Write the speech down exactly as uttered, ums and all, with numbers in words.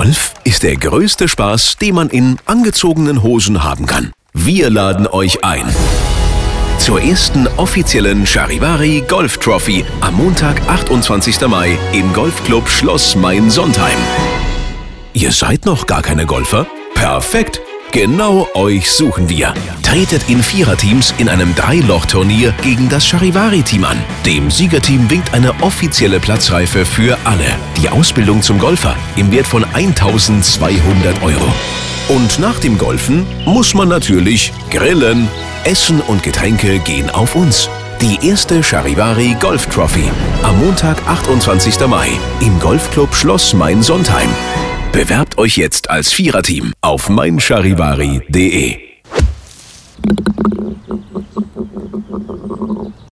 Golf ist der größte Spaß, den man in angezogenen Hosen haben kann. Wir laden euch ein zur ersten offiziellen Charivari Golf Trophy am Montag, achtundzwanzigsten Mai im Golfclub Schloss Main-Sontheim. Ihr seid noch gar keine Golfer? Perfekt! Genau euch suchen wir. Tretet in Viererteams in einem Drei-Loch-Turnier gegen das Charivari-Team an. Dem Siegerteam winkt eine offizielle Platzreife für alle. Die Ausbildung zum Golfer im Wert von eintausendzweihundert Euro. Und nach dem Golfen muss man natürlich grillen. Essen und Getränke gehen auf uns. Die erste Charivari Golf Trophy am Montag, achtundzwanzigsten Mai im Golfclub Schloss Main-Sontheim. Bewerbt euch jetzt als Viererteam auf mein charivari punkt de.